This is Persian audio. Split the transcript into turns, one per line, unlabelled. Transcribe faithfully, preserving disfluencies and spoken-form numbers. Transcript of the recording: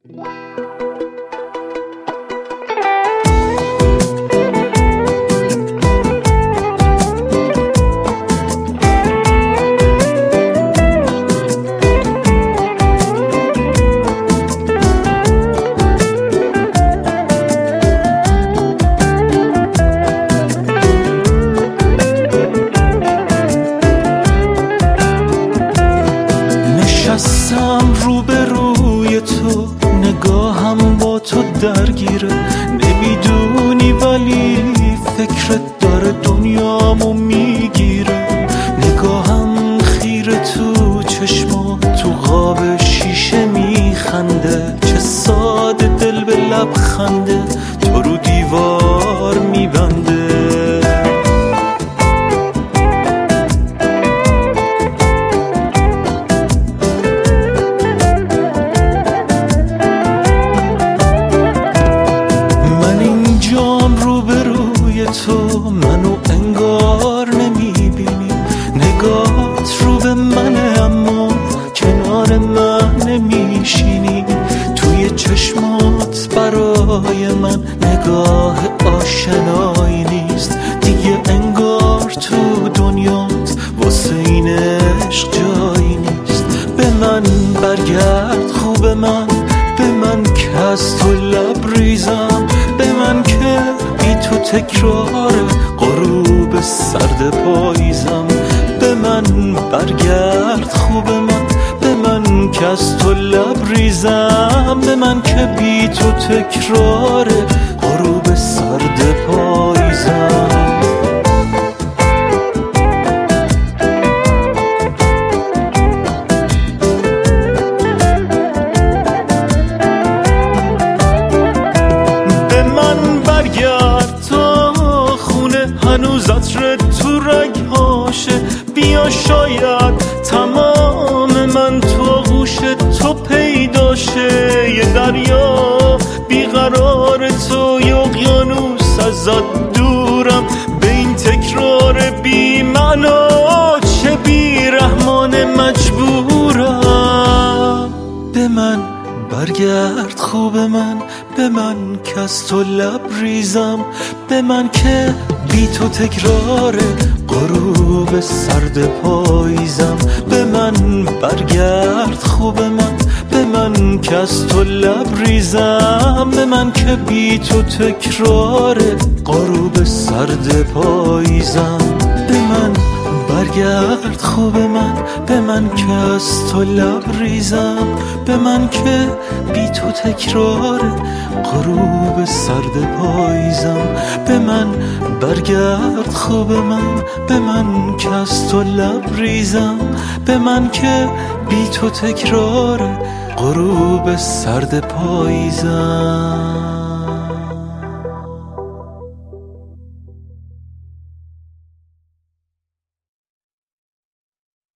نشستم روبروی تو، نگاهم با تو درگیره، نمیدونی ولی فکرت داره دنیامو میگیره. نگاهم خیره تو چشمات، تو قاب شیشه میخنده، چه ساده دل به لب خنده تو رو دیوار میبنده. تو منو انگار نمیبینی، نگات رو به منه اما کنار من نمیشینی. توی چشمات برای من نگاه آشنایی نیست دیگه، انگار تو دنیات واسه این عشق جایی نیست. به من برگرد خوب من، به من که از تو لبریزم، به من که بی تو تکرار غروب سرد پاییزم. به من برگرد خوب من، به من که از تو لبریزم، به من که بی تو تکرار غروب سرد پاییزم. هنوز عطر تو رگهاشه، بیا شاید تمام من تو آغوش تو پیداشه. یه دریا بیقرار تو، یه اقیانوس ازت دورم، به این تکرار بی معنا چه بی رحمان مجبورم. به من برگرد خوب من، به من که از تو لبریزم، به من که بی تو تکرار غروب سرد پاییزم. به من برگرد خوب من، به من که از تو لبریزم، به من که بی تو تکرار غروب سرد پاییزم. به من برگرد خوب من، به من که از تو لبریزم، به من که بی تو تکرار غروب سرد پاییزم. به من برگرد خوب من، به من که از تو لبریزم، به من که بی تو تکرار غروب سرد پاییزم.